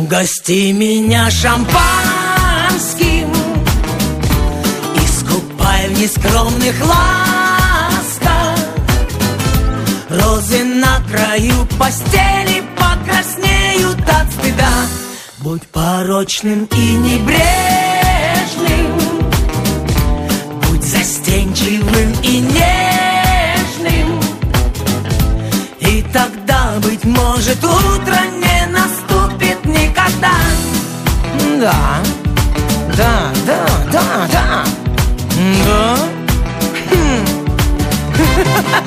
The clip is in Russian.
Угости меня шампанским, искупай в нескромных ласках. Розы на краю постели покраснеют от стыда. Будь порочным и небрежным, будь застенчивым и нежным, и тогда, быть может, утро не наступит никогда. Да, да, да, да, да, да.